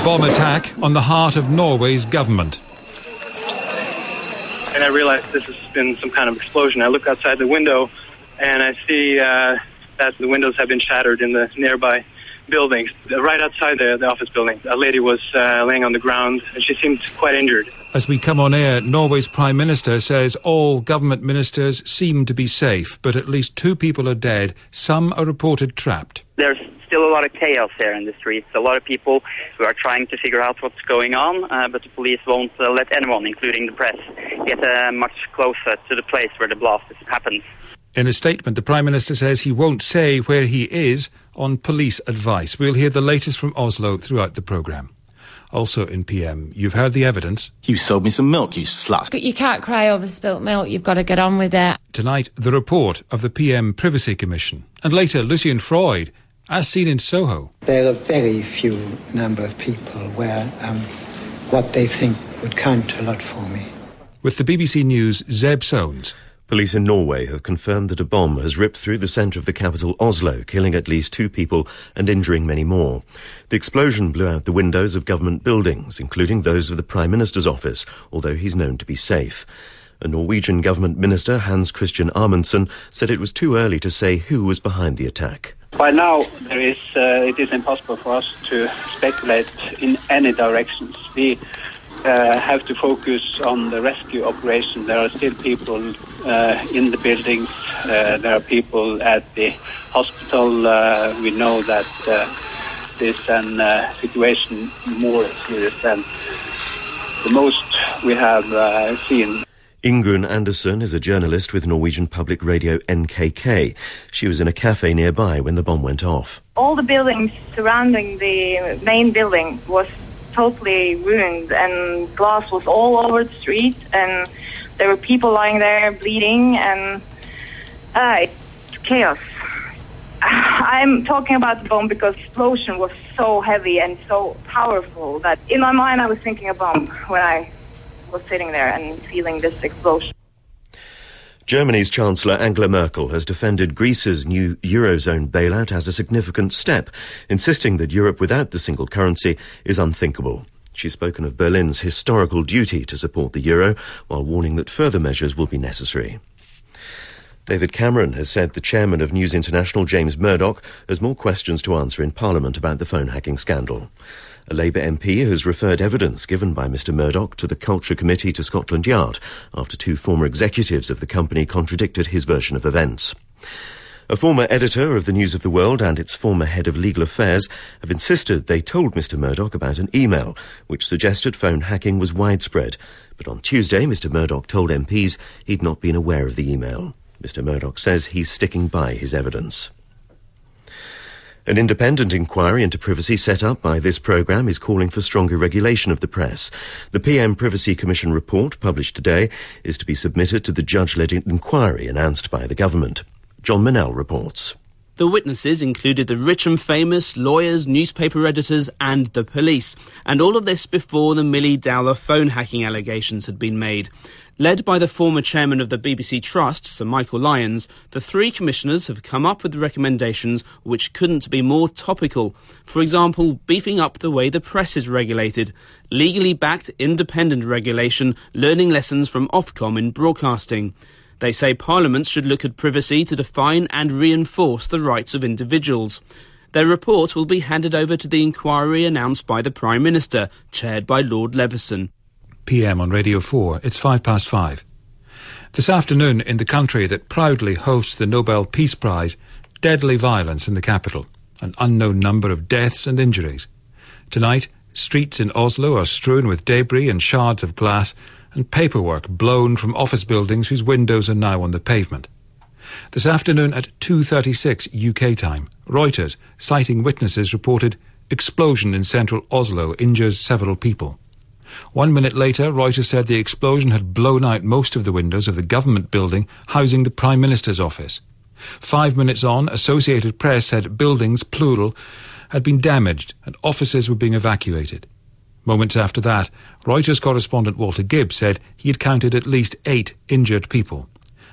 bomb attack on the heart of Norway's government. And I realized this has been some kind of explosion. I look outside the window and I see that the windows have been shattered in the nearby buildings. Right outside the office building, a lady was laying on the ground and she seemed quite injured. As we come on air, Norway's Prime Minister says all government ministers seem to be safe, but at least 2 people are dead. Some are reported trapped. There's still a lot of chaos here in the streets. A lot of people who are trying to figure out what's going on, but the police won't let anyone, including the press, get much closer to the place where the blast happens. In a statement, the Prime Minister says he won't say where he is on police advice. We'll hear the latest from Oslo throughout the programme. Also in PM, you've heard the evidence. You sold me some milk, you slut. You can't cry over spilt milk, you've got to get on with it. Tonight, the report of the PM Privacy Commission. And later, Lucian Freud, as seen in Soho. There are very few number of people where what they think would count a lot for me. With the BBC News' Zeb Soanes. Police in Norway have confirmed that a bomb has ripped through the centre of the capital, Oslo, killing at least 2 people and injuring many more. The explosion blew out the windows of government buildings, including those of the Prime Minister's office, although he's known to be safe. A Norwegian government minister, Hans Christian Amundsen, said it was too early to say who was behind the attack. By now, it is impossible for us to speculate in any directions. We have to focus on the rescue operation. There are still people in the buildings. There are people at the hospital. We know that this is a situation more serious than the most we have seen. Ingunn Andersen is a journalist with Norwegian public radio NKK. She was in a cafe nearby when the bomb went off. All the buildings surrounding the main building was totally ruined, and glass was all over the street, and there were people lying there bleeding, and it's chaos. I'm talking about the bomb because the explosion was so heavy and so powerful that in my mind I was thinking a bomb when I was sitting there and feeling this explosion. Germany's Chancellor Angela Merkel has defended Greece's new Eurozone bailout as a significant step, insisting that Europe without the single currency is unthinkable. She's spoken of Berlin's historical duty to support the euro, while warning that further measures will be necessary. David Cameron has said the chairman of News International, James Murdoch, has more questions to answer in Parliament about the phone hacking scandal. A Labour MP has referred evidence given by Mr Murdoch to the Culture Committee to Scotland Yard after 2 former executives of the company contradicted his version of events. A former editor of the News of the World and its former head of legal affairs have insisted they told Mr Murdoch about an email which suggested phone hacking was widespread. But on Tuesday, Mr Murdoch told MPs he'd not been aware of the email. Mr Murdoch says he's sticking by his evidence. An independent inquiry into privacy set up by this programme is calling for stronger regulation of the press. The PM Privacy Commission report, published today, is to be submitted to the judge-led inquiry announced by the government. John Manell reports. The witnesses included the rich and famous, lawyers, newspaper editors and the police. And all of this before the Millie Dowler phone hacking allegations had been made. Led by the former chairman of the BBC Trust, Sir Michael Lyons, the 3 commissioners have come up with recommendations which couldn't be more topical. For example, beefing up the way the press is regulated, legally backed independent regulation, learning lessons from Ofcom in broadcasting. They say parliaments should look at privacy to define and reinforce the rights of individuals. Their report will be handed over to the inquiry announced by the Prime Minister, chaired by Lord Leveson. PM on Radio 4, it's 5:05. This afternoon, in the country that proudly hosts the Nobel Peace Prize, deadly violence in the capital, an unknown number of deaths and injuries. Tonight, streets in Oslo are strewn with debris and shards of glass and paperwork blown from office buildings whose windows are now on the pavement. This afternoon at 2:36 UK time, Reuters, citing witnesses, reported explosion in central Oslo injures several people. 1 minute later, Reuters said the explosion had blown out most of the windows of the government building housing the Prime Minister's office. 5 minutes on, Associated Press said buildings, plural, had been damaged and offices were being evacuated. Moments after that, Reuters correspondent Walter Gibbs said he had counted at least 8 injured people.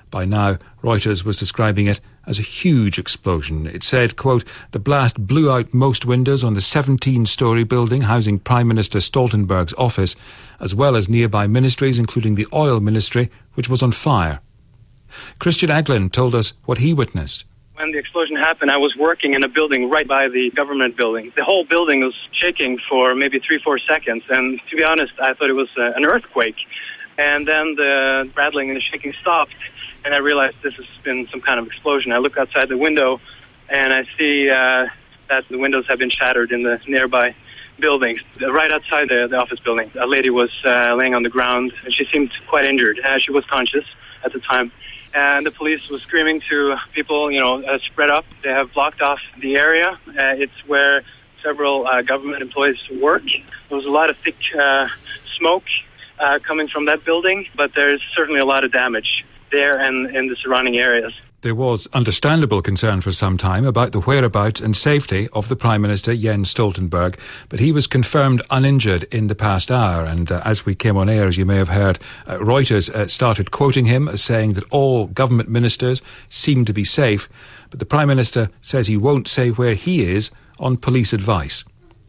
By now, Reuters was describing it as a huge explosion. It said, quote, "The blast blew out most windows on the 17-storey building housing Prime Minister Stoltenberg's office, as well as nearby ministries, including the oil ministry, which was on fire." Christian Aglin told us what he witnessed. When the explosion happened, I was working in a building right by the government building. The whole building was shaking for maybe 3-4 seconds, and to be honest, I thought it was an earthquake. And then the rattling and the shaking stopped, and I realized this has been some kind of explosion. I look outside the window, and I see that the windows have been shattered in the nearby buildings. Right outside the office building, a lady was laying on the ground, and she seemed quite injured. She was conscious at the time. And the police was screaming to people, spread up. They have blocked off the area. It's where several government employees work. There was a lot of thick smoke coming from that building, but there's certainly a lot of damage there and in the surrounding areas. There was understandable concern for some time about the whereabouts and safety of the Prime Minister, Jens Stoltenberg, but he was confirmed uninjured in the past hour. And as we came on air, as you may have heard, Reuters started quoting him as saying that all government ministers seem to be safe, but the Prime Minister says he won't say where he is on police advice.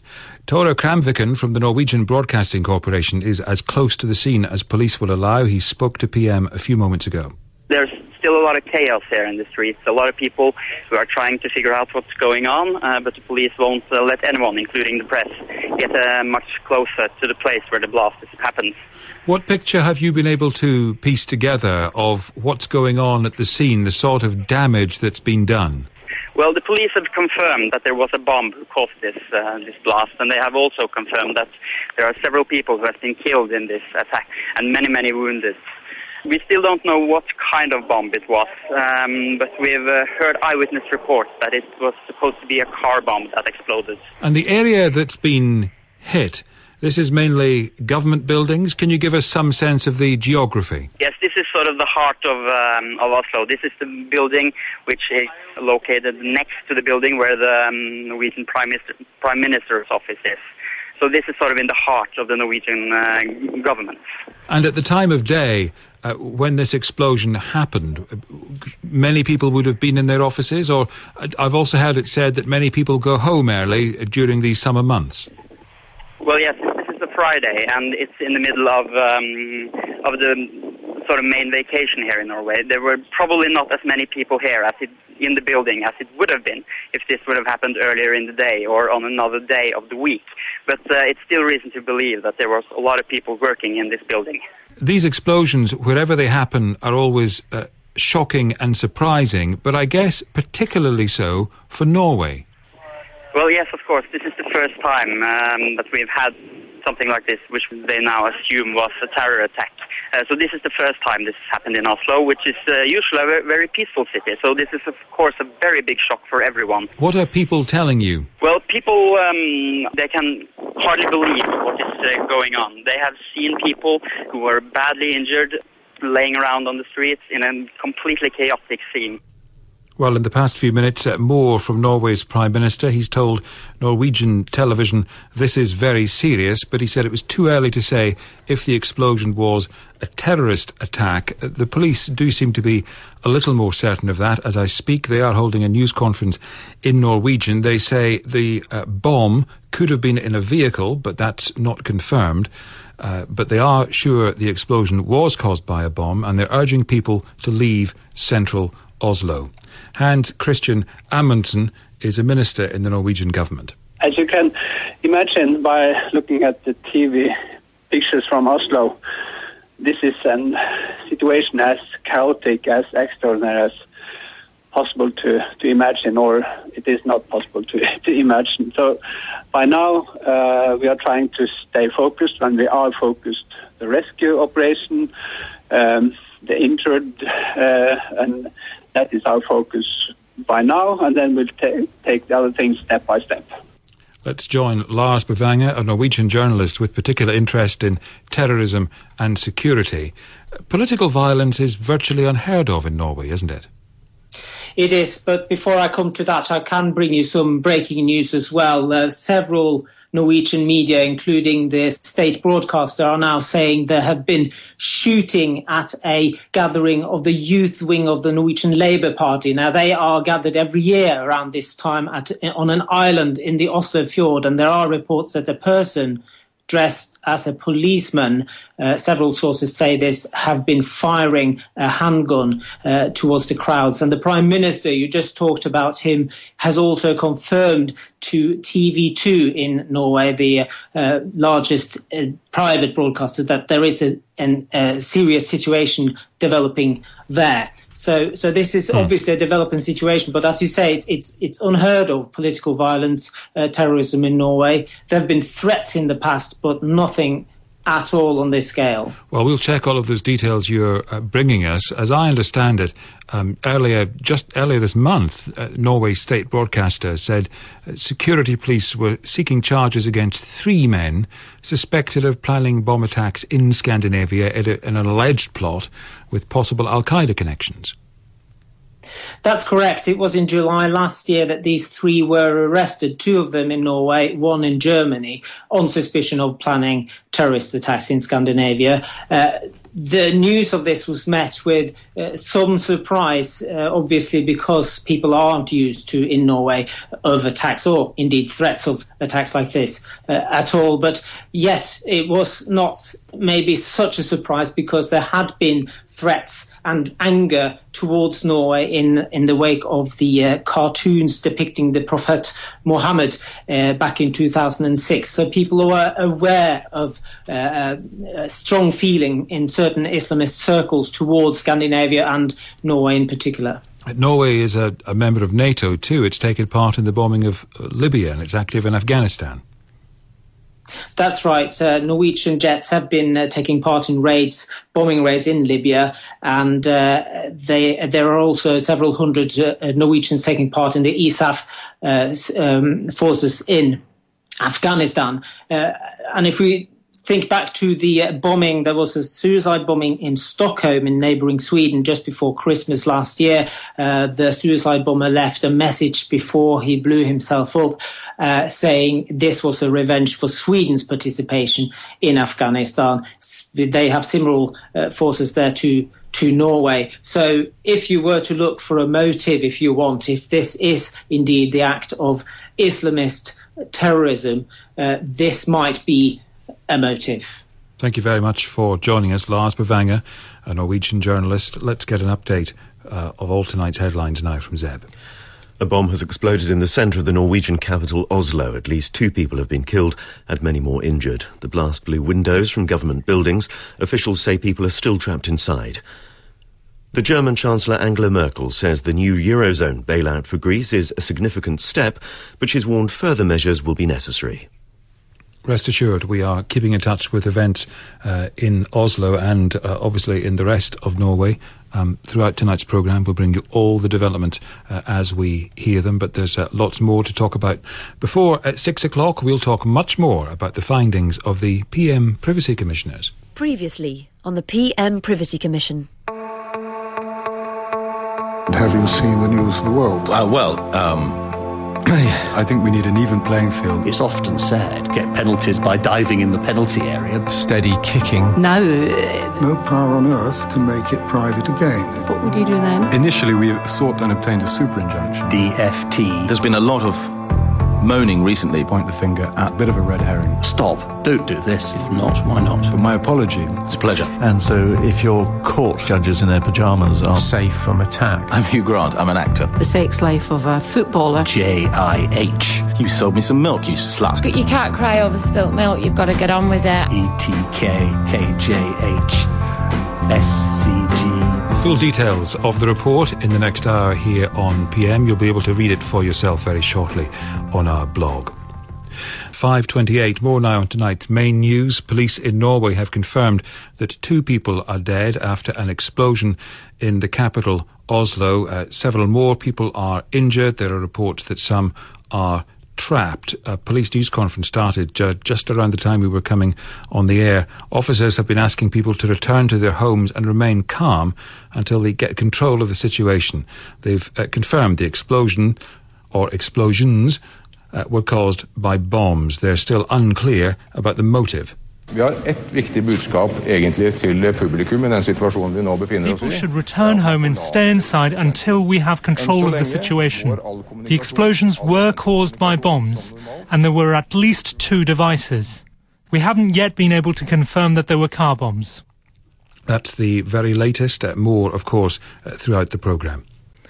Tore Kramviken from the Norwegian Broadcasting Corporation is as close to the scene as police will allow. He spoke to PM a few moments ago. There's still a lot of chaos here in the streets. A lot of people who are trying to figure out what's going on, but the police won't let anyone, including the press, get much closer to the place where the blast happens. What picture have you been able to piece together of what's going on at the scene, the sort of damage that's been done? Well, the police have confirmed that there was a bomb who caused this blast, and they have also confirmed that there are several people who have been killed in this attack and many, many wounded. We still don't know what kind of bomb it was, but we've heard eyewitness reports that it was supposed to be a car bomb that exploded. And the area that's been hit, this is mainly government buildings. Can you give us some sense of the geography? Yes, this is sort of the heart of Oslo. This is the building which is located next to the building where the Norwegian Prime Minister's office is. So this is sort of in the heart of the Norwegian government. And at the time of day, when this explosion happened, many people would have been in their offices, or I've also heard it said that many people go home early during these summer months. Well, yes, this is a Friday, and it's in the middle of the sort of main vacation here in Norway. There were probably not as many people here in the building as it would have been if this would have happened earlier in the day or on another day of the week. But it's still reason to believe that there was a lot of people working in this building. These explosions, wherever they happen, are always shocking and surprising, but I guess particularly so for Norway. Well, yes, of course. This is the first time that we've had something like this, which they now assume was a terror attack. So this is the first time this has happened in Oslo, which is usually a very, very peaceful city. So this is, of course, a very big shock for everyone. What are people telling you? Well, people, they can hardly believe what is going on. They have seen people who were badly injured laying around on the streets in a completely chaotic scene. Well, in the past few minutes, more from Norway's Prime Minister. He's told Norwegian television this is very serious, but he said it was too early to say if the explosion was a terrorist attack. The police do seem to be a little more certain of that. As I speak, they are holding a news conference in Norwegian. They say the bomb could have been in a vehicle, but that's not confirmed. But they are sure the explosion was caused by a bomb, and they're urging people to leave central Oslo. Hans Christian Amundsen is a minister in the Norwegian government. As you can imagine by looking at the TV pictures from Oslo, this is a situation as chaotic, as extraordinary as possible to imagine, or it is not possible to imagine. So by now we are trying to stay focused, and we are focused. The rescue operation, the injured, and that is our focus by now, and then we'll take the other things step by step. Let's join Lars Bavanger, a Norwegian journalist with particular interest in terrorism and security. Political violence is virtually unheard of in Norway, isn't it? It is, but before I come to that, I can bring you some breaking news as well. Several Norwegian media, including the state broadcaster, are now saying there have been shooting at a gathering of the youth wing of the Norwegian Labour Party. Now, they are gathered every year around this time on an island in the Oslo Fjord, and there are reports that a person dressed as a policeman, several sources say this, have been firing a handgun towards the crowds. And the Prime Minister, you just talked about him, has also confirmed to TV2 in Norway, the largest private broadcaster, that there is a serious situation developing there. So this is obviously a developing situation, but as you say, it's unheard of, political violence, terrorism in Norway. There have been threats in the past, but nothing at all on this scale. Well, we'll check all of those details you're bringing us. As I understand it, earlier this month, Norway's state broadcaster said security police were seeking charges against 3 men suspected of planning bomb attacks in Scandinavia in an alleged plot with possible Al-Qaeda connections. That's correct. It was in July last year that these 3 were arrested, 2 of them in Norway, 1 in Germany, on suspicion of planning terrorist attacks in Scandinavia. The news of this was met with some surprise, obviously, because people aren't used to, in Norway, of attacks or indeed threats of attacks like this at all. But yet it was not maybe such a surprise because there had been threats and anger towards Norway in the wake of the cartoons depicting the Prophet Muhammad back in 2006. So people were aware of a strong feeling in certain Islamist circles towards Scandinavia and Norway in particular. Norway is a member of NATO too. It's taken part in the bombing of Libya and it's active in Afghanistan. That's right. Norwegian jets have been taking part in bombing raids in Libya, and there are also several hundred Norwegians taking part in the ISAF forces in Afghanistan. And if we think back to the bombing, there was a suicide bombing in Stockholm in neighbouring Sweden just before Christmas last year. The suicide bomber left a message before he blew himself up saying this was a revenge for Sweden's participation in Afghanistan. They have similar forces there to Norway. So if you were to look for a motive, if you want, if this is indeed the act of Islamist terrorism, this might be a motive. Thank you very much for joining us, Lars Bavanger, a Norwegian journalist. Let's get an update of all tonight's headlines now from Zeb. A bomb has exploded in the centre of the Norwegian capital, Oslo. At least 2 people have been killed and many more injured. The blast blew windows from government buildings. Officials say people are still trapped inside. The German Chancellor Angela Merkel says the new Eurozone bailout for Greece is a significant step, but she's warned further measures will be necessary. Rest assured, we are keeping in touch with events in Oslo and obviously in the rest of Norway. Throughout tonight's programme, we'll bring you all the development as we hear them, but there's lots more to talk about. Before at 6 o'clock, we'll talk much more about the findings of the PM Privacy Commissioners. Previously on the PM Privacy Commission. Have you seen the news of the world? I think we need an even playing field. It's often said, get penalties by diving in the penalty area. Steady kicking. No. No power on earth can make it private again. What would you do then? Initially, we sought and obtained a super injunction. DFT. There's been a lot of moaning recently. Point the finger at a bit of a red herring. Stop. Don't do this. If not, why not? But my apology. It's a pleasure. And so if your court judges in their pyjamas are safe from attack. I'm Hugh Grant. I'm an actor. The sex life of a footballer. JIH. You sold me some milk, you slut. But you can't cry over spilt milk. You've got to get on with it. ETKKJH. SCG. Full details of the report in the next hour here on PM. You'll be able to read it for yourself very shortly on our blog. 5:28, more now on tonight's main news. Police in Norway have confirmed that 2 people are dead after an explosion in the capital, Oslo. Several more people are injured. There are reports that some are trapped. A police news conference started just around the time we were coming on the air. Officers have been asking people to return to their homes and remain calm until they get control of the situation. They've confirmed the explosion, or explosions, were caused by bombs. They're still unclear about the motive. Vi har ett viktigt budskap egentlig til publikum I den situasjonen vi nå befinner oss I. People should return home and stay inside until we have control of the situation. The explosions were caused by bombs, and there were at least 2 devices. We haven't yet been able to confirm that there were car bombs. That's the very latest. More, of course, throughout the programme.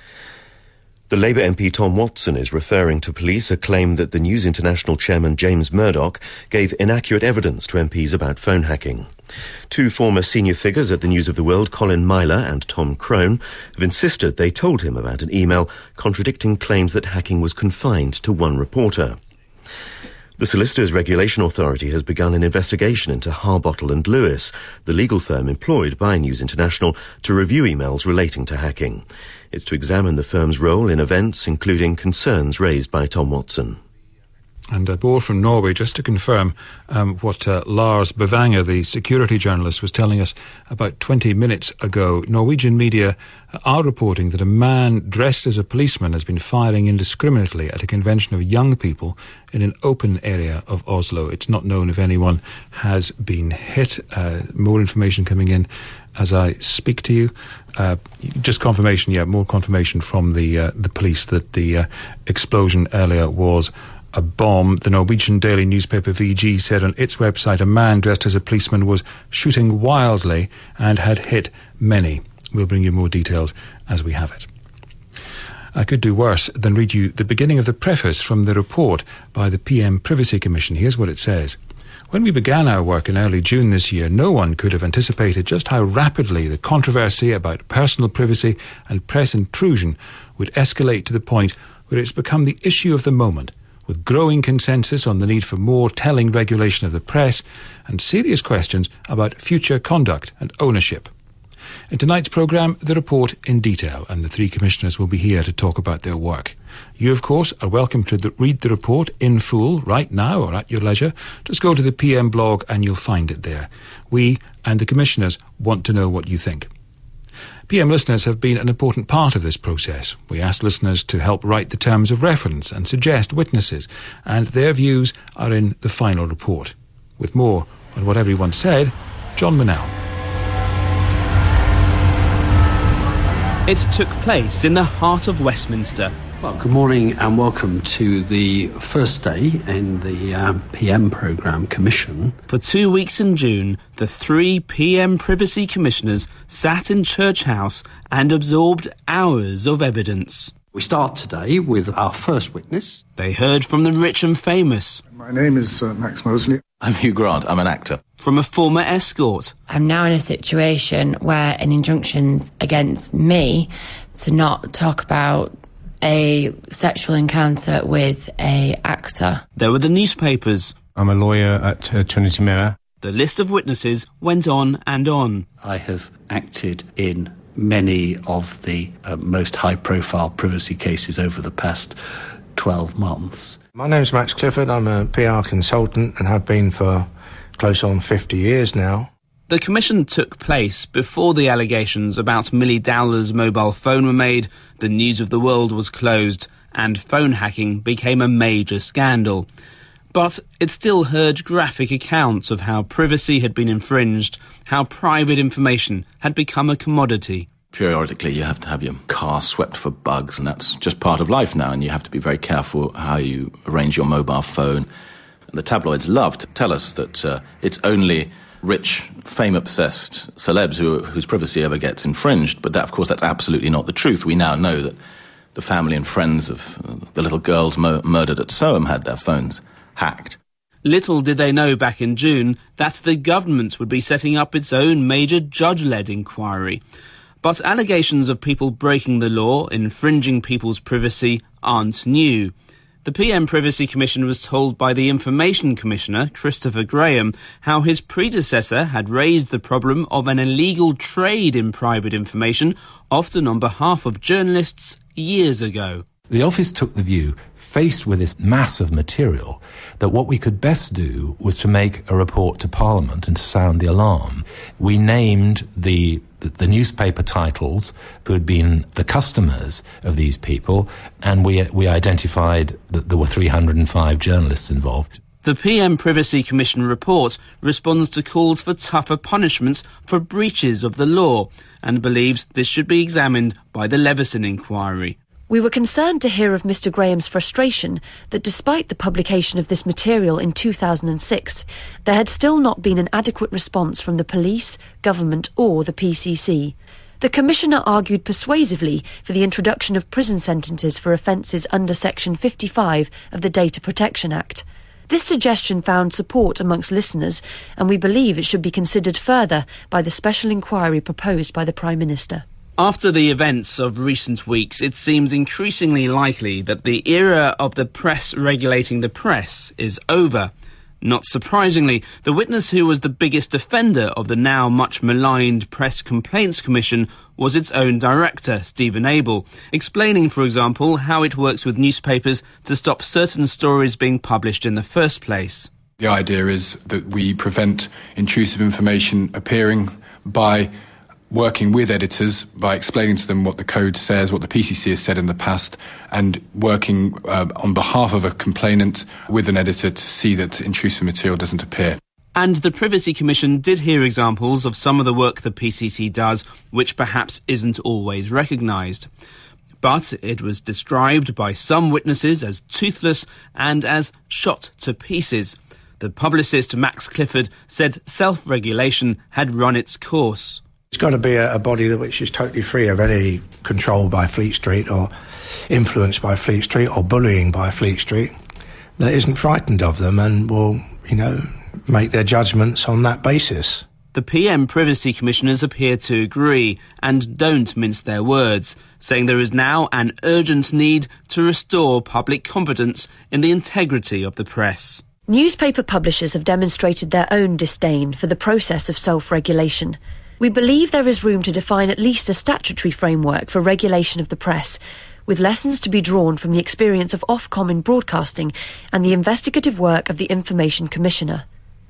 The Labour MP Tom Watson is referring to police a claim that the News International chairman James Murdoch gave inaccurate evidence to MPs about phone hacking. 2 former senior figures at the News of the World, Colin Myler and Tom Crone, have insisted they told him about an email contradicting claims that hacking was confined to one reporter. The Solicitors Regulation Authority has begun an investigation into Harbottle and Lewis, the legal firm employed by News International to review emails relating to hacking. It's to examine the firm's role in events, including concerns raised by Tom Watson. And Bor from Norway, just to confirm what Lars Bavanger, the security journalist, was telling us about 20 minutes ago. Norwegian media are reporting that a man dressed as a policeman has been firing indiscriminately at a convention of young people in an open area of Oslo. It's not known if anyone has been hit. More information coming in as I speak to you. Just confirmation, more confirmation from the police that the explosion earlier was a bomb. The Norwegian daily newspaper VG said on its website a man dressed as a policeman was shooting wildly and had hit many. We'll bring you more details as we have it. I could do worse than read you the beginning of the preface from the report by the PM Privacy Commission. Here's what it says. When we began our work in early June this year, no one could have anticipated just how rapidly the controversy about personal privacy and press intrusion would escalate to the point where it's become the issue of the moment, with growing consensus on the need for more telling regulation of the press and serious questions about future conduct and ownership. In tonight's programme, the report in detail, and the 3 commissioners will be here to talk about their work. You, of course, are welcome to read the report in full right now or at your leisure. Just go to the PM blog and you'll find it there. We and the commissioners want to know what you think. PM listeners have been an important part of this process. We asked listeners to help write the terms of reference and suggest witnesses, and their views are in the final report. With more on what everyone said, John Manell. It took place in the heart of Westminster. Well, good morning and welcome to the first day in the PM programme Commission. For 2 weeks in June, the 3 PM Privacy Commissioners sat in Church House and absorbed hours of evidence. We start today with our first witness. They heard from the rich and famous. My name is Max Mosley. I'm Hugh Grant. I'm an actor. From a former escort. I'm now in a situation where an injunction's against me to not talk about a sexual encounter with a actor. There were the newspapers. I'm a lawyer at Trinity Mirror. The list of witnesses went on and on. I have acted in many of the most high-profile privacy cases over the past 12 months. My name's Max Clifford. I'm a PR consultant and have been for close on 50 years now. The commission took place before the allegations about Millie Dowler's mobile phone were made, the News of the World was closed, and phone hacking became a major scandal. But it still heard graphic accounts of how privacy had been infringed, how private information had become a commodity. Periodically, you have to have your car swept for bugs, and that's just part of life now, and you have to be very careful how you arrange your mobile phone. And the tabloids love to tell us that it's only rich, fame-obsessed celebs whose privacy ever gets infringed, but that, of course, that's absolutely not the truth. We now know that the family and friends of the little girls murdered at Soham had their phones hacked. Little did they know back in June that the government would be setting up its own major judge-led inquiry. But allegations of people breaking the law, infringing people's privacy, aren't new. The PM Privacy Commission was told by the Information Commissioner, Christopher Graham, how his predecessor had raised the problem of an illegal trade in private information, often on behalf of journalists, years ago. The office took the view, faced with this mass of material, that what we could best do was to make a report to Parliament and to sound the alarm. We named the newspaper titles who had been the customers of these people, and we identified that there were 305 journalists involved. The PM Privacy Commission report responds to calls for tougher punishments for breaches of the law and believes this should be examined by the Leveson inquiry. We were concerned to hear of Mr Graham's frustration that despite the publication of this material in 2006, there had still not been an adequate response from the police, government or the PCC. The Commissioner argued persuasively for the introduction of prison sentences for offences under Section 55 of the Data Protection Act. This suggestion found support amongst listeners, and we believe it should be considered further by the special inquiry proposed by the Prime Minister. After the events of recent weeks, it seems increasingly likely that the era of the press regulating the press is over. Not surprisingly, the witness who was the biggest offender of the now much maligned Press Complaints Commission was its own director, Stephen Abel, explaining, for example, how it works with newspapers to stop certain stories being published in the first place. The idea is that we prevent intrusive information appearing by working with editors, by explaining to them what the code says, what the PCC has said in the past, and working on behalf of a complainant with an editor to see that intrusive material doesn't appear. And the Privacy Commission did hear examples of some of the work the PCC does, which perhaps isn't always recognised. But it was described by some witnesses as toothless and as shot to pieces. The publicist Max Clifford said self-regulation had run its course. It's got to be a body which is totally free of any control by Fleet Street or influence by Fleet Street or bullying by Fleet Street, that isn't frightened of them and will, make their judgments on that basis. The PM Privacy Commissioners appear to agree and don't mince their words, saying there is now an urgent need to restore public confidence in the integrity of the press. Newspaper publishers have demonstrated their own disdain for the process of self-regulation. We believe there is room to define at least a statutory framework for regulation of the press, with lessons to be drawn from the experience of Ofcom in broadcasting and the investigative work of the Information Commissioner.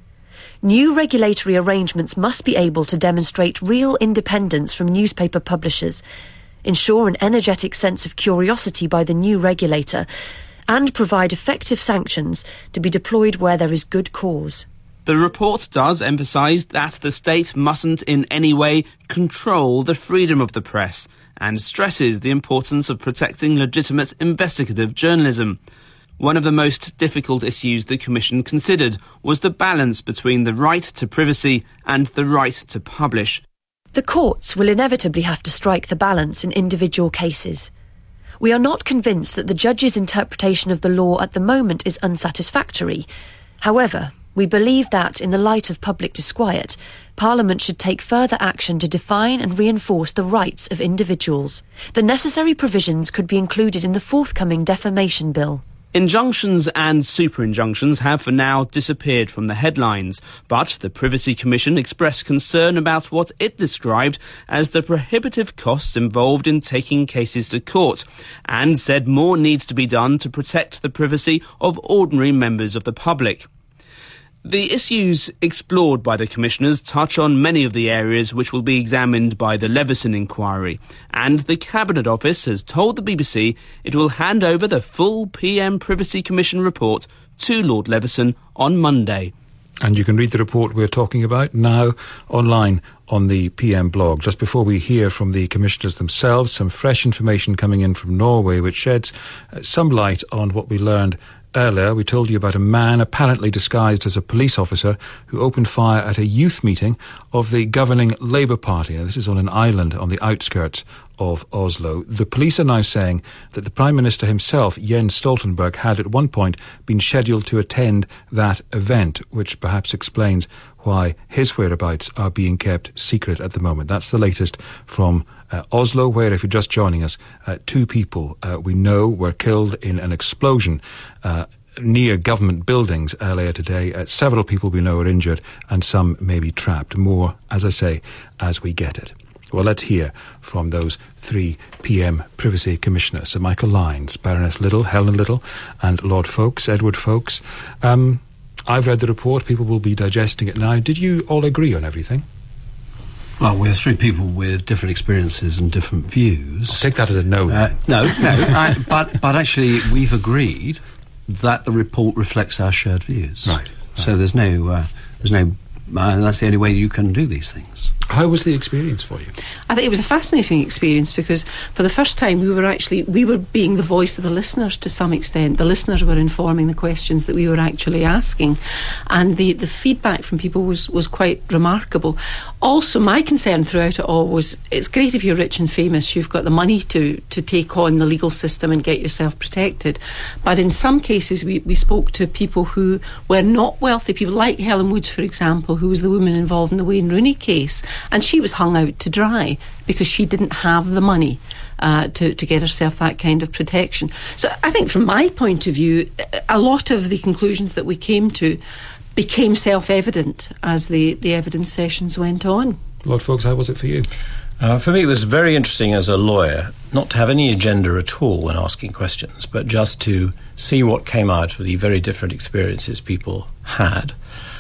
New regulatory arrangements must be able to demonstrate real independence from newspaper publishers, ensure an energetic sense of curiosity by the new regulator, and provide effective sanctions to be deployed where there is good cause. The report does emphasise that the state mustn't in any way control the freedom of the press and stresses the importance of protecting legitimate investigative journalism. One of the most difficult issues the Commission considered was the balance between the right to privacy and the right to publish. The courts will inevitably have to strike the balance in individual cases. We are not convinced that the judge's interpretation of the law at the moment is unsatisfactory. However, we believe that, in the light of public disquiet, Parliament should take further action to define and reinforce the rights of individuals. The necessary provisions could be included in the forthcoming defamation bill. Injunctions and super-injunctions have for now disappeared from the headlines, but the Privacy Commission expressed concern about what it described as the prohibitive costs involved in taking cases to court, and said more needs to be done to protect the privacy of ordinary members of the public. The issues explored by the Commissioners touch on many of the areas which will be examined by the Leveson inquiry, and the Cabinet Office has told the BBC it will hand over the full PM Privacy Commission report to Lord Leveson on Monday. And you can read the report we're talking about now online on the PM blog. Just before we hear from the Commissioners themselves, some fresh information coming in from Norway which sheds some light on what we learned earlier. We told you about a man apparently disguised as a police officer who opened fire at a youth meeting of the governing Labour Party. Now, this is on an island on the outskirts of Oslo. The police are now saying that the Prime Minister himself, Jens Stoltenberg, had at one point been scheduled to attend that event, which perhaps explains why his whereabouts are being kept secret at the moment. That's the latest from Oslo, where, if you're just joining us, 2 people we know were killed in an explosion near government buildings earlier today. Several people we know are injured and some may be trapped. More, as I say, as we get it. Well, let's hear from those 3 PM Privacy Commissioners, Sir Michael Lyons, Baroness Liddell, Helen Liddell, and Lord Foulkes, Edward Foulkes. I've read the report. People will be digesting it now. Did you all agree on everything? Well, we're 3 people with different experiences and different views. I'll take that as a no. But actually, we've agreed that the report reflects our shared views. Right. So there's no, and that's the only way you can do these things. How was the experience for you? I think it was a fascinating experience because for the first time we were being the voice of the listeners to some extent. The listeners were informing the questions that we were actually asking, and the feedback from people was quite remarkable. Also, my concern throughout it all was, it's great if you're rich and famous, you've got the money to take on the legal system and get yourself protected, but in some cases we spoke to people who were not wealthy, people like Helen Woods, for example, who was the woman involved in the Wayne Rooney case, and she was hung out to dry because she didn't have the money to get herself that kind of protection. So I think from my point of view, a lot of the conclusions that we came to became self-evident as the evidence sessions went on. Lord Foulkes, how was it for you? For me, it was very interesting as a lawyer not to have any agenda at all when asking questions, but just to see what came out of the very different experiences people had.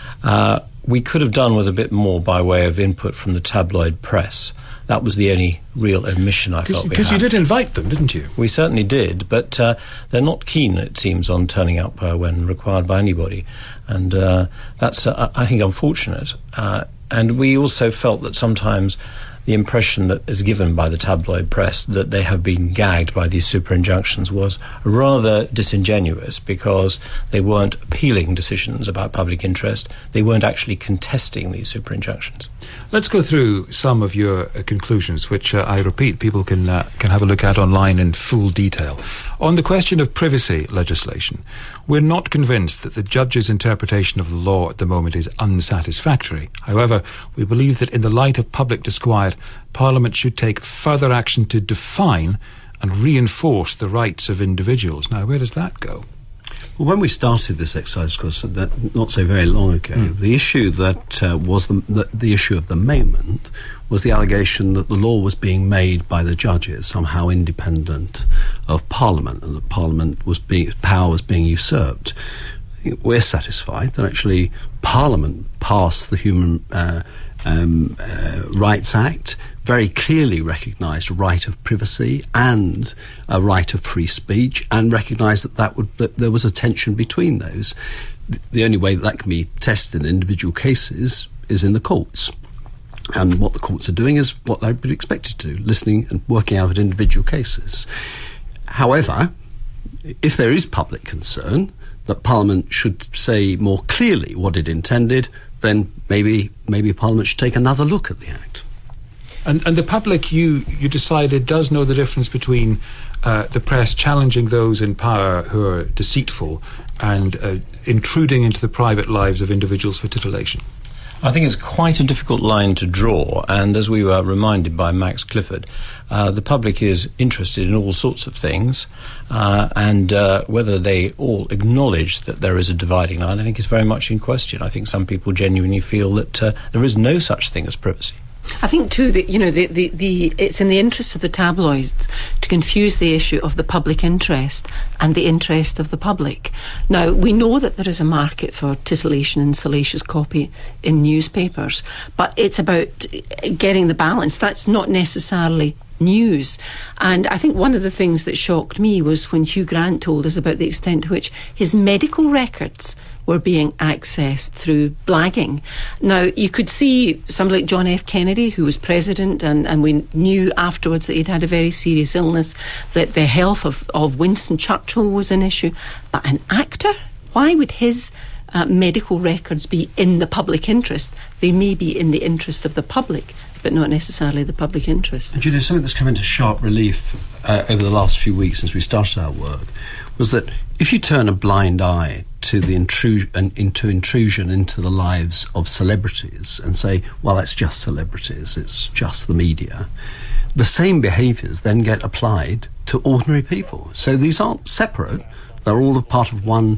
We could have done with a bit more by way of input from the tabloid press. That was the only real admission I felt we had. Because you did invite them, didn't you? We certainly did, but they're not keen, it seems, on turning up when required by anybody. And that's, I think, unfortunate. And we also felt that sometimes the impression that is given by the tabloid press that they have been gagged by these super injunctions was rather disingenuous, because they weren't appealing decisions about public interest. They weren't actually contesting these super injunctions. Let's go through some of your conclusions, which I repeat, people can have a look at online in full detail. On the question of privacy legislation, we're not convinced that the judge's interpretation of the law at the moment is unsatisfactory. However, we believe that in the light of public disquiet, Parliament should take further action to define and reinforce the rights of individuals. Now, where does that go? Well, when we started this exercise, of course, not so very long ago, the issue that was the issue of the moment was the allegation that the law was being made by the judges, somehow independent of Parliament, and that Parliament power was being usurped. We're satisfied that actually Parliament passed the Human Rights Act, very clearly recognised a right of privacy and a right of free speech, and recognised that there was a tension between those. The only way that can be tested in individual cases is in the courts. And what the courts are doing is what they'd be expected to do, listening and working out individual cases. However, if there is public concern that Parliament should say more clearly what it intended, then maybe Parliament should take another look at the Act. And the public, you decided, does know the difference between the press challenging those in power who are deceitful and intruding into the private lives of individuals for titillation. I think it's quite a difficult line to draw, and as we were reminded by Max Clifford, the public is interested in all sorts of things, and whether they all acknowledge that there is a dividing line, I think is very much in question. I think some people genuinely feel that there is no such thing as privacy. I think too that it's in the interest of the tabloids to confuse the issue of the public interest and the interest of the public. Now, we know that there is a market for titillation and salacious copy in newspapers, but it's about getting the balance. That's not necessarily news. And I think one of the things that shocked me was when Hugh Grant told us about the extent to which his medical records were being accessed through blagging. Now, you could see somebody like John F. Kennedy, who was president, and we knew afterwards that he'd had a very serious illness, that the health of Winston Churchill was an issue. But an actor? Why would his medical records be in the public interest? They may be in the interest of the public, but not necessarily the public interest. And something that's come into sharp relief over the last few weeks since we started our work was that if you turn a blind eye to the intrusion into the lives of celebrities and say, well, that's just celebrities, it's just the media, the same behaviours then get applied to ordinary people. So these aren't separate, they're all a part of one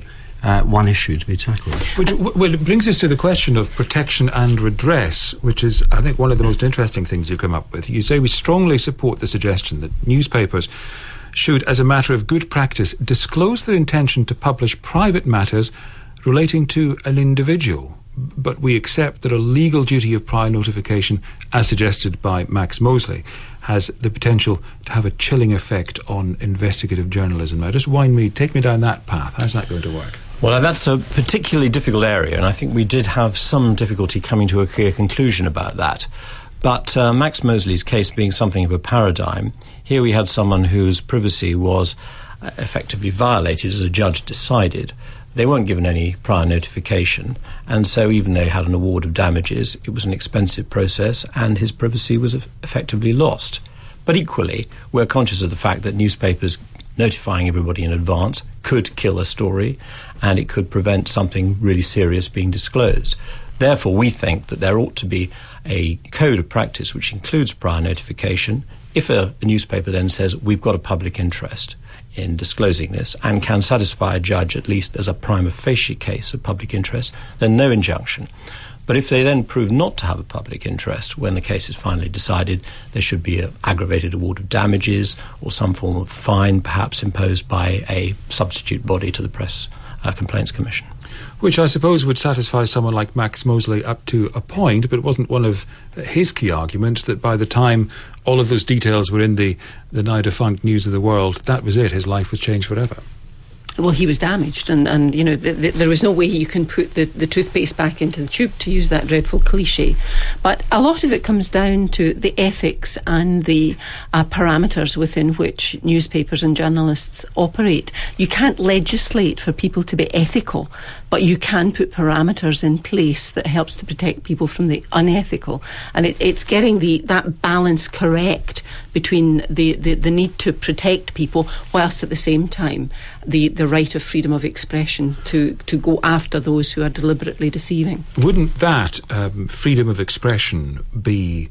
one issue to be tackled. Well, it brings us to the question of protection and redress, which is, I think, one of the most interesting things you come up with. You say we strongly support the suggestion that newspapers should, as a matter of good practice, disclose their intention to publish private matters relating to an individual. But we accept that a legal duty of prior notification, as suggested by Max Mosley, has the potential to have a chilling effect on investigative journalism. Now, just take me down that path. How's that going to work? Well, that's a particularly difficult area, and I think we did have some difficulty coming to a clear conclusion about that. But Max Mosley's case being something of a paradigm, here we had someone whose privacy was effectively violated, as a judge decided. They weren't given any prior notification, and so even though they had an award of damages, it was an expensive process, and his privacy was effectively lost. But equally, we're conscious of the fact that newspapers notifying everybody in advance could kill a story, and it could prevent something really serious being disclosed. Therefore, we think that there ought to be a code of practice which includes prior notification. If a newspaper then says, we've got a public interest in disclosing this and can satisfy a judge at least as a prima facie case of public interest, then no injunction. But if they then prove not to have a public interest when the case is finally decided, there should be an aggravated award of damages or some form of fine perhaps imposed by a substitute body to the Press Complaints Commission. Which I suppose would satisfy someone like Max Mosley up to a point, but it wasn't one of his key arguments that by the time all of those details were in the now defunct News of the World, that was it. His life was changed forever. Well, he was damaged, and you know, there was no way you can put the toothpaste back into the tube, to use that dreadful cliche. But a lot of it comes down to the ethics and the parameters within which newspapers and journalists operate. You can't legislate for people to be ethical, but you can put parameters in place that helps to protect people from the unethical. And it's getting that balance correct between the need to protect people whilst at the same time the right of freedom of expression to go after those who are deliberately deceiving. Wouldn't that freedom of expression be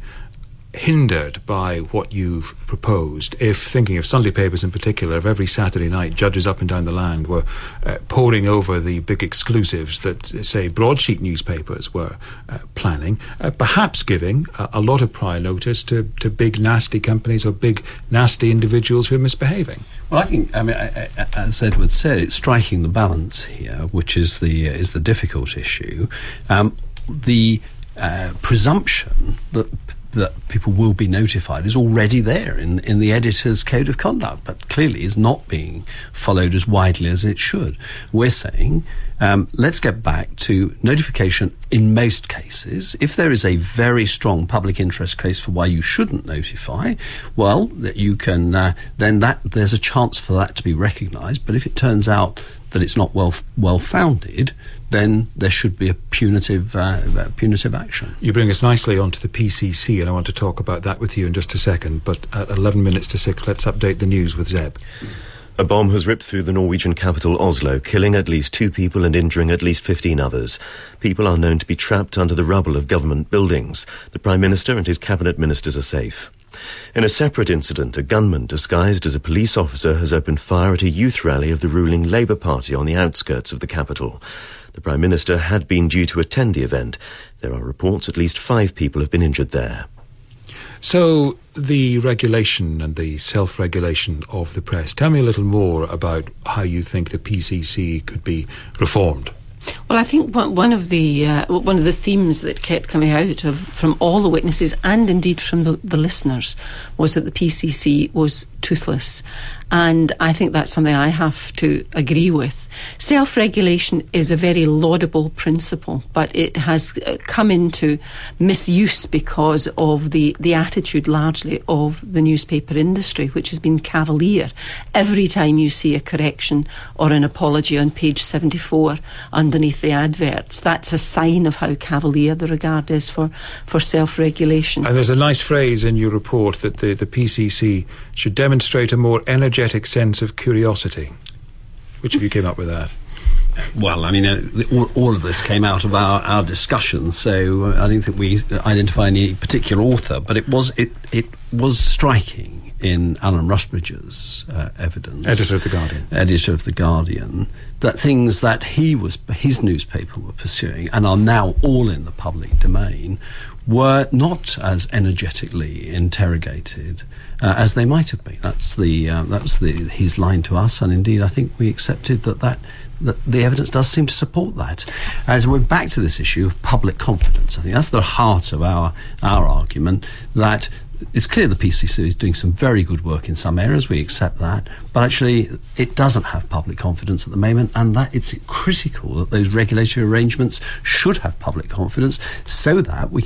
hindered by what you've proposed if, thinking of Sunday papers in particular, if every Saturday night judges up and down the land were poring over the big exclusives that, say, broadsheet newspapers were planning, perhaps giving a lot of prior notice to big nasty companies or big nasty individuals who are misbehaving? Well, I think, as Edward said, it's striking the balance here, which is the difficult issue. The presumption that people will be notified is already there in the editor's code of conduct, but clearly is not being followed as widely as it should. We're saying, let's get back to notification in most cases. If there is a very strong public interest case for why you shouldn't notify, well, that you can then there's a chance for that to be recognised. But if it turns out that it's not well founded, then there should be a punitive action. You bring us nicely onto the PCC, and I want to talk about that with you in just a second. But at 11 minutes to 6, let's update the news with Zeb. A bomb has ripped through the Norwegian capital Oslo, killing at least 2 people and injuring at least 15 others. People are known to be trapped under the rubble of government buildings. The Prime Minister and his cabinet ministers are safe. In a separate incident, a gunman disguised as a police officer has opened fire at a youth rally of the ruling Labour Party on the outskirts of the capital. The Prime Minister had been due to attend the event. There are reports at least 5 people have been injured there. So, the regulation and the self-regulation of the press. Tell me a little more about how you think the PCC could be reformed. Well, I think one of the themes that kept coming out from all the witnesses and indeed from the listeners was that the PCC was toothless. And I think that's something I have to agree with. Self-regulation is a very laudable principle, but it has come into misuse because of the attitude largely of the newspaper industry, which has been cavalier. Every time you see a correction or an apology on page 74 underneath the adverts, that's a sign of how cavalier the regard is for self-regulation. And there's a nice phrase in your report that the PCC should demonstrate a more energetic sense of curiosity. Which of you came up with that? Well, I mean, all of this came out of our discussion, so I don't think we identify any particular author, but it was striking in Alan Rusbridger's evidence, editor of The Guardian, that things that his newspaper were pursuing and are now all in the public domain were not as energetically interrogated as they might have been. That was his line to us, and indeed I think we accepted that the evidence does seem to support that. As we're back to this issue of public confidence, I think that's the heart of our argument, that it's clear the PCC is doing some very good work in some areas, we accept that, but actually it doesn't have public confidence at the moment, and that it's critical that those regulatory arrangements should have public confidence so that we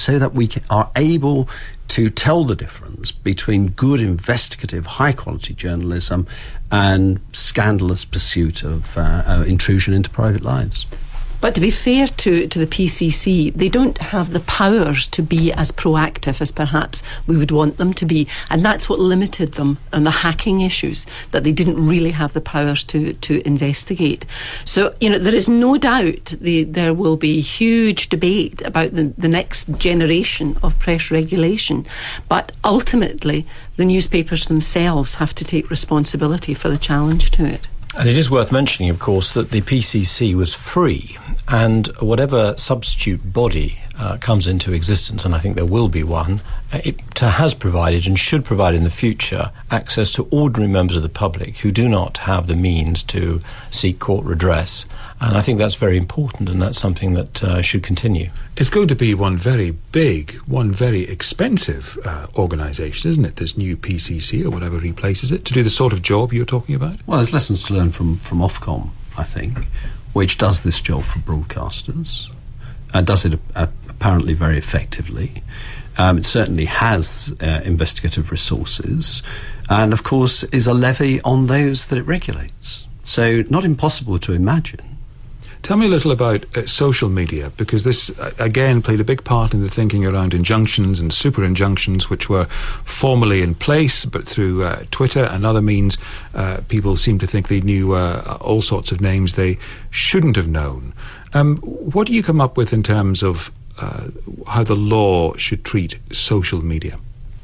are able to tell the difference between good investigative high quality journalism and scandalous pursuit of intrusion into private lives. But to be fair to the PCC, they don't have the powers to be as proactive as perhaps we would want them to be. And that's what limited them on the hacking issues, that they didn't really have the powers to investigate. So, there is no doubt there will be huge debate about the next generation of press regulation. But ultimately, the newspapers themselves have to take responsibility for the challenge to it. And it is worth mentioning, of course, that the PCC was free, and whatever substitute body comes into existence, and I think there will be one, it has provided and should provide in the future access to ordinary members of the public who do not have the means to seek court redress. And I think that's very important, and that's something that should continue. It's going to be one very big, one very expensive organisation, isn't it, this new PCC, or whatever replaces it, to do the sort of job you're talking about? Well, there's lessons to learn from Ofcom, I think, which does this job for broadcasters, does it apparently very effectively. It certainly has investigative resources, and of course is a levy on those that it regulates. So not impossible to imagine. Tell me a little about social media, because this, again, played a big part in the thinking around injunctions and super injunctions, which were formally in place, but through Twitter and other means, people seem to think they knew all sorts of names they shouldn't have known. What do you come up with in terms of how the law should treat social media?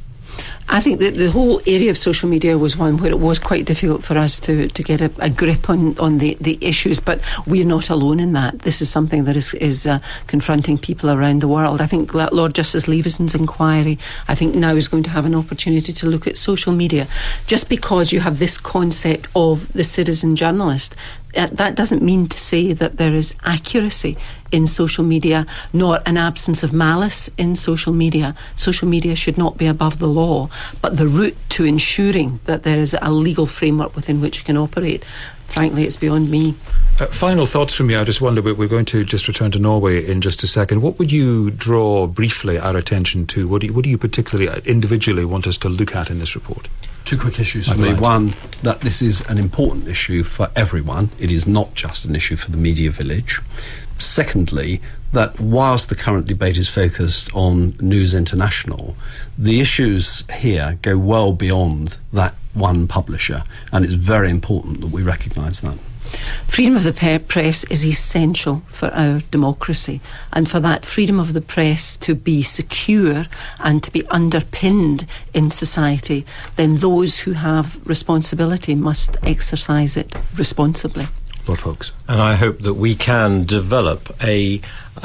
I think that the whole area of social media was one where it was quite difficult for us to get a grip on the issues, but we're not alone in that. This is something that is confronting people around the world. I think Lord Justice Leveson's inquiry, I think now is going to have an opportunity to look at social media. Just because you have this concept of the citizen journalist, that doesn't mean to say that there is accuracy in social media, nor an absence of malice in social media. Social media should not be above the law, but the route to ensuring that there is a legal framework within which you can operate, frankly, it's beyond me. Final thoughts from you. I just wonder, we're going to just return to Norway in just a second. What would you draw briefly our attention to? What do you particularly, individually, want us to look at in this report? Two quick issues for me. One, that this is an important issue for everyone. It is not just an issue for the media village. Secondly, that whilst the current debate is focused on News International, the issues here go well beyond that one publisher, and it's very important that we recognise that. Freedom of the press is essential for our democracy, and for that freedom of the press to be secure and to be underpinned in society, then those who have responsibility must exercise it responsibly. Lord Foulkes. And I hope that we can develop a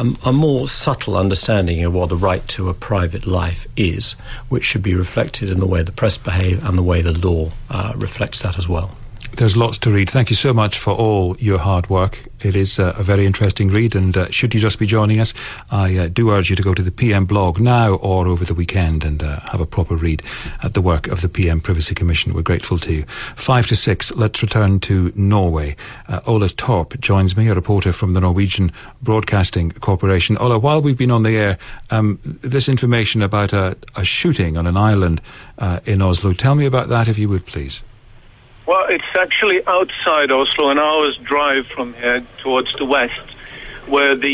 more subtle understanding of what the right to a private life is, which should be reflected in the way the press behave and the way the law reflects that as well. There's lots to read. Thank you so much for all your hard work. It is a very interesting read, and should you just be joining us, I do urge you to go to the PM blog now or over the weekend and have a proper read at the work of the PM Privacy Commission. We're grateful to you. 5 to 6, let's return to Norway. Ola Torp joins me, a reporter from the Norwegian Broadcasting Corporation. Ola, while we've been on the air, this information about a shooting on an island in Oslo, tell me about that if you would, please. Well, it's actually outside Oslo, an hour's drive from here towards the west, where the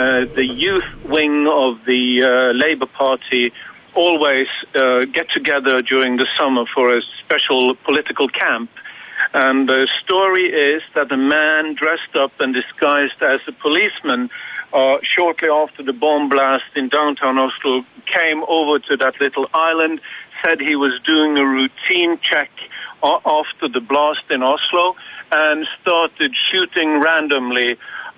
youth wing of the Labour Party always get together during the summer for a special political camp. And the story is that a man dressed up and disguised as a policeman shortly after the bomb blast in downtown Oslo, came over to that little island, said he was doing a routine check after the blast in Oslo, and started shooting randomly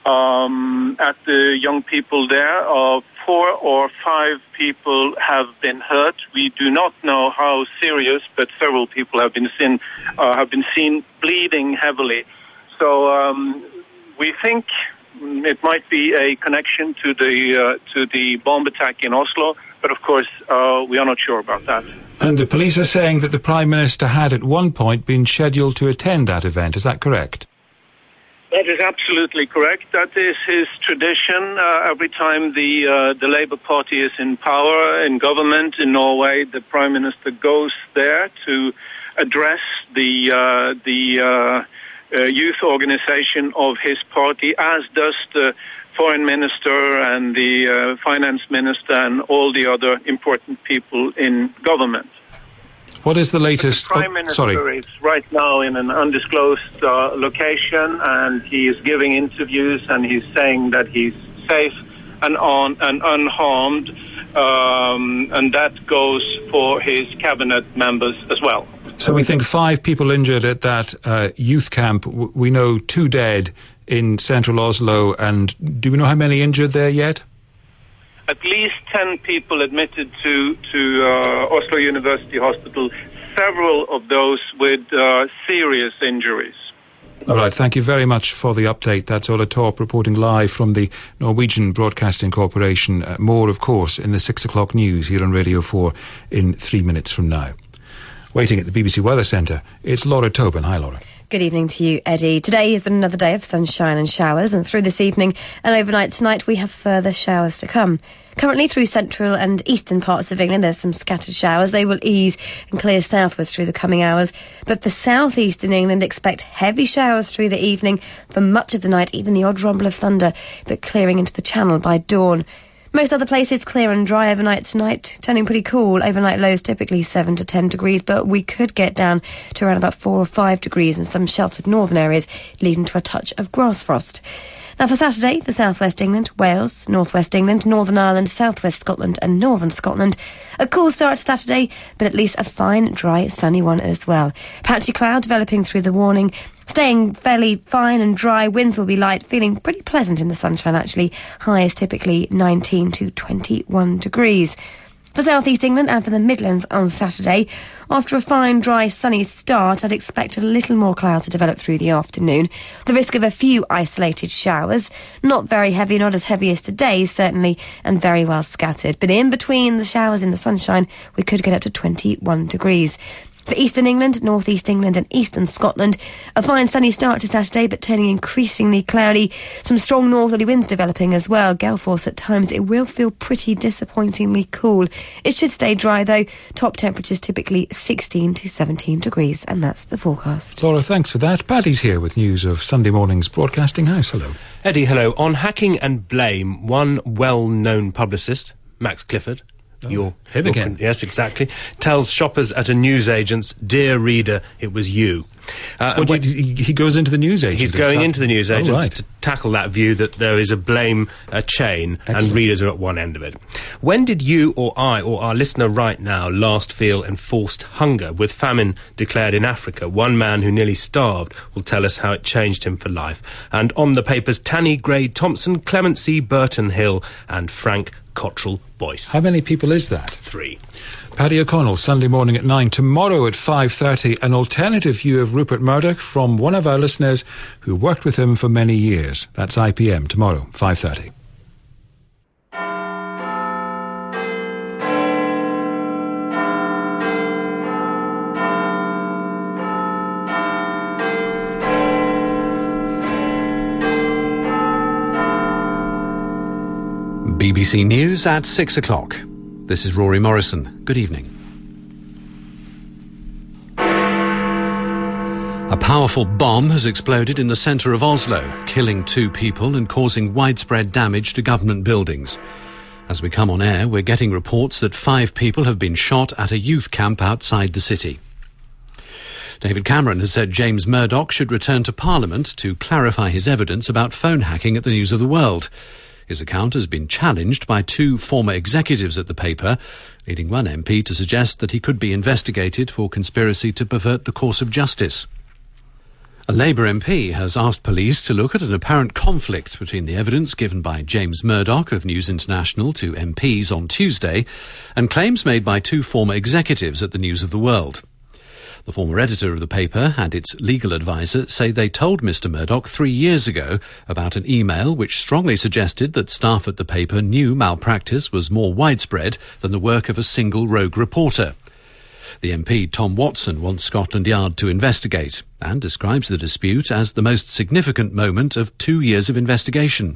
at the young people there. 4 or 5 people have been hurt. We do not know how serious, but several people have been seen bleeding heavily. So we think it might be a connection to the bomb attack in Oslo, but of course we are not sure about that. And the police are saying that the Prime Minister had at one point been scheduled to attend that event. Is that correct? That is absolutely correct. That is his tradition. Every time the Labour Party is in power, in government in Norway, the Prime Minister goes there to address the youth organization of his party, as does the Foreign Minister and the Finance Minister and all the other important people in government. What is the latest? The Prime Minister is right now in an undisclosed location, and he is giving interviews, and he's saying that he's safe and unharmed, and that goes for his cabinet members as well. So we think 5 people injured at that youth camp. We know 2 dead in central Oslo, and do we know how many injured there yet? At least 10 people admitted to Oslo University Hospital, several of those with serious injuries. All right, thank you very much for the update. That's Ola Torp reporting live from the Norwegian Broadcasting Corporation. More, of course, in the 6 o'clock news here on Radio 4 in 3 minutes from now. Waiting at the BBC Weather Centre, it's Laura Tobin. Hi, Laura. Good evening to you, Eddie. Today has been another day of sunshine and showers, and through this evening and overnight tonight we have further showers to come. Currently through central and eastern parts of England there's some scattered showers. They will ease and clear southwards through the coming hours. But for southeastern England, expect heavy showers through the evening, for much of the night, even the odd rumble of thunder, but clearing into the Channel by dawn. Most other places clear and dry overnight tonight, turning pretty cool. Overnight lows typically 7 to 10 degrees, but we could get down to around about 4 or 5 degrees in some sheltered northern areas, leading to a touch of grass frost. Now for Saturday, for southwest England, Wales, northwest England, Northern Ireland, southwest Scotland and northern Scotland. A cool start to Saturday, but at least a fine, dry, sunny one as well. Patchy cloud developing through the morning, staying fairly fine and dry. Winds will be light, feeling pretty pleasant in the sunshine actually. High is typically 19 to 21 degrees. For southeast England and for the Midlands on Saturday, after a fine, dry, sunny start, I'd expect a little more cloud to develop through the afternoon. The risk of a few isolated showers, not very heavy, not as heavy as today, certainly, and very well scattered. But in between the showers and the sunshine, we could get up to 21 degrees. For eastern England, northeast England and eastern Scotland, a fine sunny start to Saturday, but turning increasingly cloudy. Some strong northerly winds developing as well. Gale force at times. It will feel pretty disappointingly cool. It should stay dry though. Top temperatures typically 16 to 17 degrees, and that's the forecast. Laura, thanks for that. Paddy's here with news of Sunday morning's Broadcasting House. Hello. Eddie, hello. On hacking and blame, one well-known publicist, Max Clifford, him again. Yes, exactly. Tells shoppers at a newsagent's, "Dear reader, it was you." He goes into the newsagent. He's going into the newsagent to tackle that view that there is a blame chain. Excellent. And readers are at one end of it. When did you or I or our listener right now last feel enforced hunger? With famine declared in Africa, one man who nearly starved will tell us how it changed him for life. And on the papers, Tanny Gray Thompson, Clement C. Burton Hill and Frank Cottrell Boyce. How many people is that? 3. Paddy O'Connell, Sunday morning at 9. Tomorrow at 5:30, an alternative view of Rupert Murdoch from one of our listeners who worked with him for many years. That's IPM tomorrow, 5:30. BBC News at 6 o'clock. This is Rory Morrison. Good evening. A powerful bomb has exploded in the centre of Oslo, killing 2 people and causing widespread damage to government buildings. As we come on air, we're getting reports that 5 people have been shot at a youth camp outside the city. David Cameron has said James Murdoch should return to Parliament to clarify his evidence about phone hacking at the News of the World. His account has been challenged by 2 former executives at the paper, leading one MP to suggest that he could be investigated for conspiracy to pervert the course of justice. A Labour MP has asked police to look at an apparent conflict between the evidence given by James Murdoch of News International to MPs on Tuesday and claims made by 2 former executives at the News of the World. The former editor of the paper and its legal adviser say they told Mr Murdoch 3 years ago about an email which strongly suggested that staff at the paper knew malpractice was more widespread than the work of a single rogue reporter. The MP Tom Watson wants Scotland Yard to investigate and describes the dispute as the most significant moment of 2 years of investigation.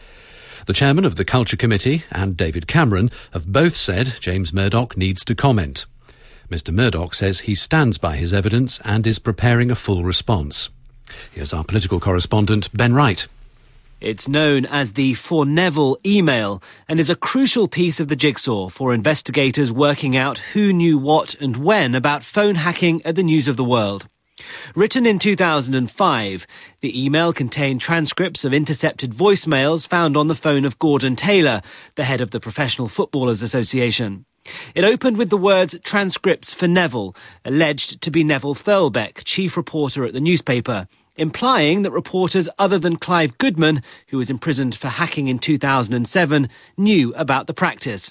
The chairman of the Culture Committee and David Cameron have both said James Murdoch needs to comment. Mr Murdoch says he stands by his evidence and is preparing a full response. Here's our political correspondent, Ben Wright. It's known as the For Neville email and is a crucial piece of the jigsaw for investigators working out who knew what and when about phone hacking at the News of the World. Written in 2005, the email contained transcripts of intercepted voicemails found on the phone of Gordon Taylor, the head of the Professional Footballers Association. It opened with the words "transcripts for Neville," alleged to be Neville Thirlbeck, chief reporter at the newspaper, implying that reporters other than Clive Goodman, who was imprisoned for hacking in 2007, knew about the practice.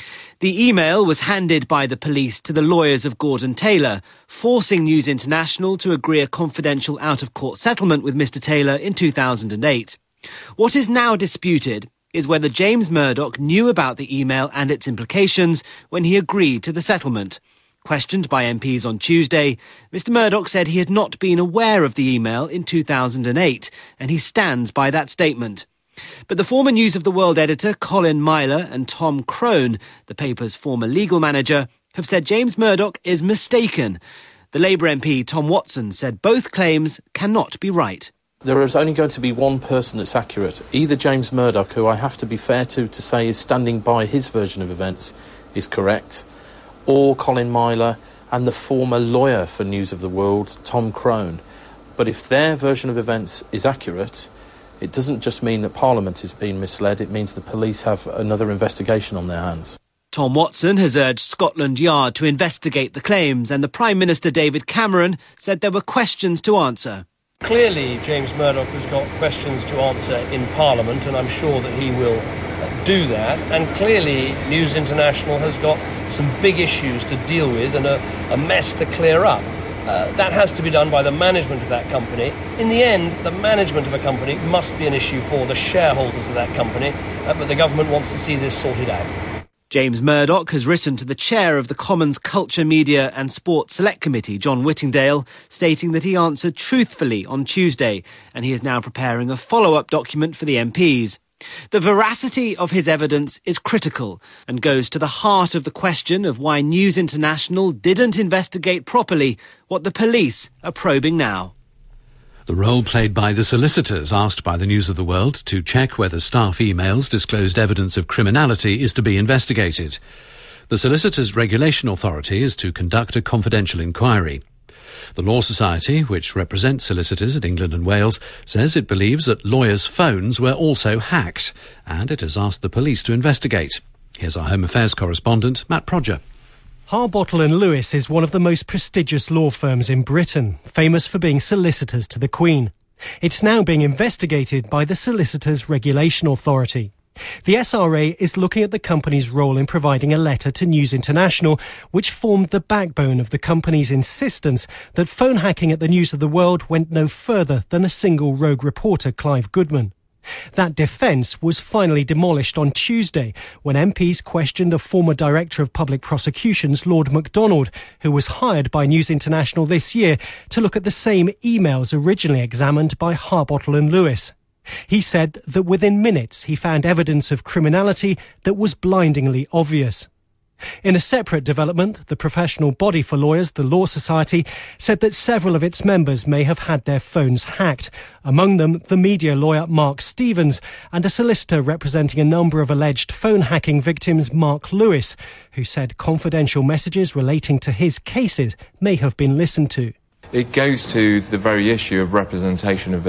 The email was handed by the police to the lawyers of Gordon Taylor, forcing News International to agree a confidential out-of-court settlement with Mr Taylor in 2008. What is now disputed is whether James Murdoch knew about the email and its implications when he agreed to the settlement. Questioned by MPs on Tuesday, Mr Murdoch said he had not been aware of the email in 2008, and he stands by that statement. But the former News of the World editor Colin Myler and Tom Crone, the paper's former legal manager, have said James Murdoch is mistaken. The Labour MP Tom Watson said both claims cannot be right. There is only going to be one person that's accurate. Either James Murdoch, who I have to be fair to say is standing by his version of events, is correct, or Colin Myler and the former lawyer for News of the World, Tom Crone. But if their version of events is accurate, it doesn't just mean that Parliament is being misled, it means the police have another investigation on their hands. Tom Watson has urged Scotland Yard to investigate the claims, and the Prime Minister David Cameron said there were questions to answer. Clearly, James Murdoch has got questions to answer in Parliament, and I'm sure that he will do that. And clearly, News International has got some big issues to deal with and a mess to clear up. That has to be done by the management of that company. In the end, the management of a company must be an issue for the shareholders of that company, but the government wants to see this sorted out. James Murdoch has written to the chair of the Commons Culture, Media and Sport Select Committee, John Whittingdale, stating that he answered truthfully on Tuesday, and he is now preparing a follow-up document for the MPs. The veracity of his evidence is critical and goes to the heart of the question of why News International didn't investigate properly what the police are probing now. The role played by the solicitors asked by the News of the World to check whether staff emails disclosed evidence of criminality is to be investigated. The Solicitors Regulation Authority is to conduct a confidential inquiry. The Law Society, which represents solicitors in England and Wales, says it believes that lawyers' phones were also hacked, and it has asked the police to investigate. Here's our Home Affairs correspondent, Matt Prodger. Harbottle & Lewis is one of the most prestigious law firms in Britain, famous for being solicitors to the Queen. It's now being investigated by the Solicitors Regulation Authority. The SRA is looking at the company's role in providing a letter to News International, which formed the backbone of the company's insistence that phone hacking at the News of the World went no further than a single rogue reporter, Clive Goodman. That defence was finally demolished on Tuesday when MPs questioned a former Director of Public Prosecutions, Lord MacDonald, who was hired by News International this year to look at the same emails originally examined by Harbottle & Lewis. He said that within minutes he found evidence of criminality that was blindingly obvious. In a separate development, the professional body for lawyers, the Law Society, said that several of its members may have had their phones hacked, among them the media lawyer Mark Stevens and a solicitor representing a number of alleged phone hacking victims, Mark Lewis, who said confidential messages relating to his cases may have been listened to. It goes to the very issue of representation of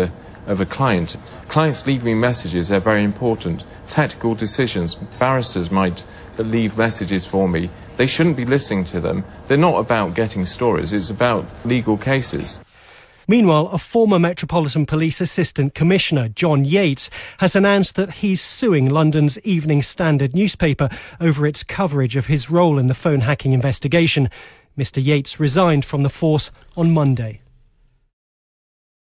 of a client. Clients leave me messages, they're very important. Tactical decisions, barristers might leave messages for me. They shouldn't be listening to them. They're not about getting stories, it's about legal cases. Meanwhile, a former Metropolitan Police Assistant Commissioner, John Yates, has announced that he's suing London's Evening Standard newspaper over its coverage of his role in the phone hacking investigation. Mr Yates resigned from the force on Monday.